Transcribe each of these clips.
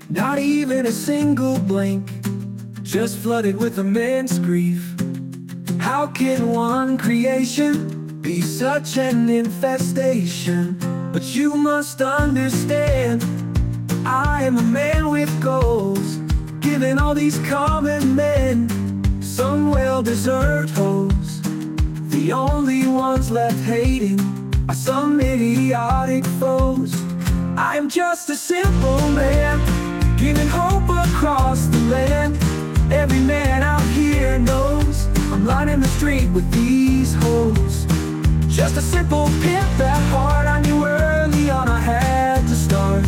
Not even a single blink, just flooded with immense grief. How can one creation be such an infestation? But you must understand, I am a man with goals, giving all these common men some well-deserved hoes. The only ones left hating are some idiotic foes. I'm just a simple man, giving hope across the land. Every man out here knows I'm lining the street with these hoes. Just a simple pimp, that hard. I knew early on I had to start.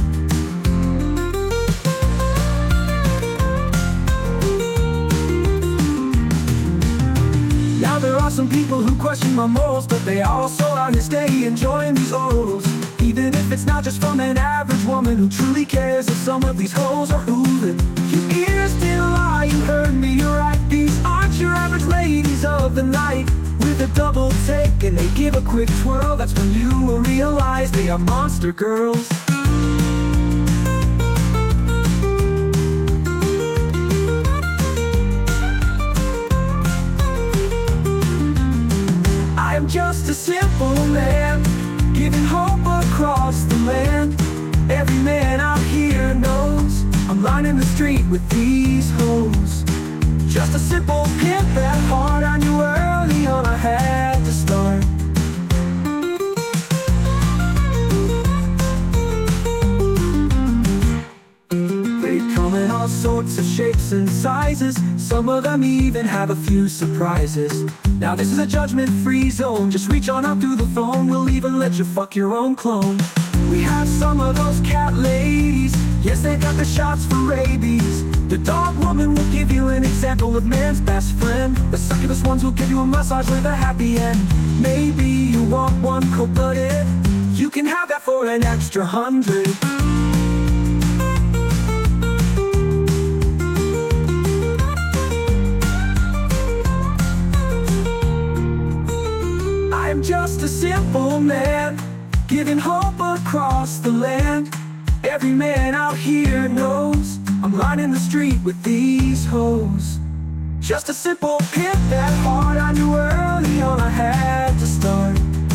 Now there are some people who question my morals, but they also on this day enjoying these orals. Even if it's not just from an average woman who truly cares if some of these hoes are hooling. Your ears didn't lie, you heard me, you're right. These aren't your average ladies of the night. With a double take and they give a quick twirl, that's when you will realize they are monster girls. I'm just a simple man, giving hope across the land. Every man out here knows I'm lining the street with these hoes. Just a simple pimp at heart. I knew early on I had to start. They come in all sorts of shapes and sizes. Some of them even have a few surprises. Now this is a judgment-free zone. Just reach on up to the phone, we'll even let you fuck your own clone. We have some of those cat ladies, yes, they got the shots for rabies. The dog woman will give you an example of man's best friend. The succubus ones will give you a massage with a happy end. Maybe you want one cold-blooded, you can have that for an extra 100. I'm just a simple man, giving hope across the land. Every man out here knows I'm lining the street with these hoes. Just a simple pimp at heart. I knew early on I had to start.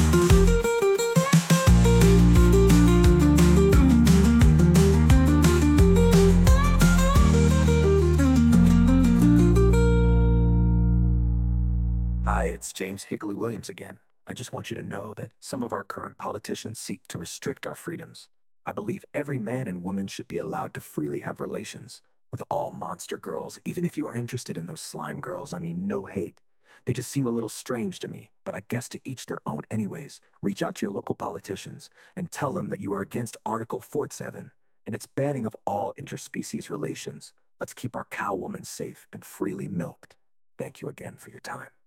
Hi, it's James Higley Williams again. I just want you to know that some of our current politicians seek to restrict our freedoms. I believe every man and woman should be allowed to freely have relations with all monster girls, even if you are interested in those slime girls. I mean, no hate. They just seem a little strange to me, but I guess to each their own anyways. Reach out to your local politicians and tell them that you are against Article 47 and its banning of all interspecies relations. Let's keep our cow woman safe and freely milked. Thank you again for your time.